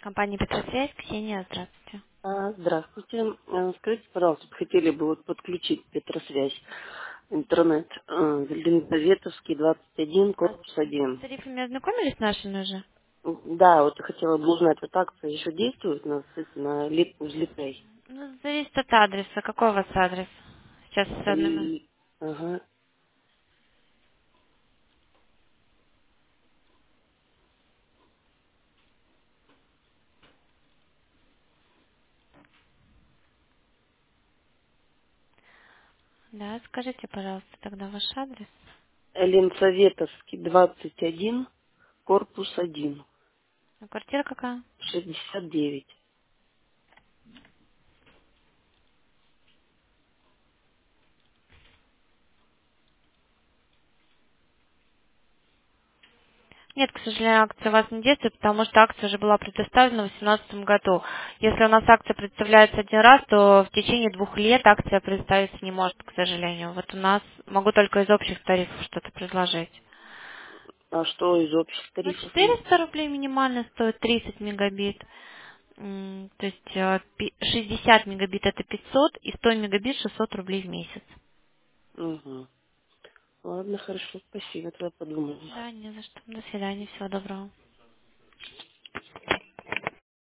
Компания Петросвязь, Ксения, здравствуйте. Здравствуйте. Скажите, пожалуйста, хотели бы вот подключить Петросвязь, интернет, Елизаветовский, 21, А корпус с 1. тарифами ознакомились нашими уже? Да, вот хотела бы узнать, вот акция еще действует на Узлипей? Ну, зависит от адреса. Какой у вас адрес? Сейчас с одним... Ага, Да, скажите, пожалуйста, тогда ваш адрес. Ленсоветовский, 21, корпус 1, А квартира какая? 69. Нет, к сожалению, акция у вас не действует, потому что акция уже была предоставлена в 2018 году. Если у нас акция представляется один раз, то в течение 2 лет акция представиться не может, к сожалению. Вот у нас могу только из общих тарифов что-то предложить. А что из общих Ну, тарифов есть? 400 рублей минимально стоит 30 мегабит. То есть 60 мегабит это 500 и 100 мегабит 600 рублей в месяц. Угу. Ладно, хорошо, спасибо, тогда подумаю. Да, не за что. До свидания, всего доброго.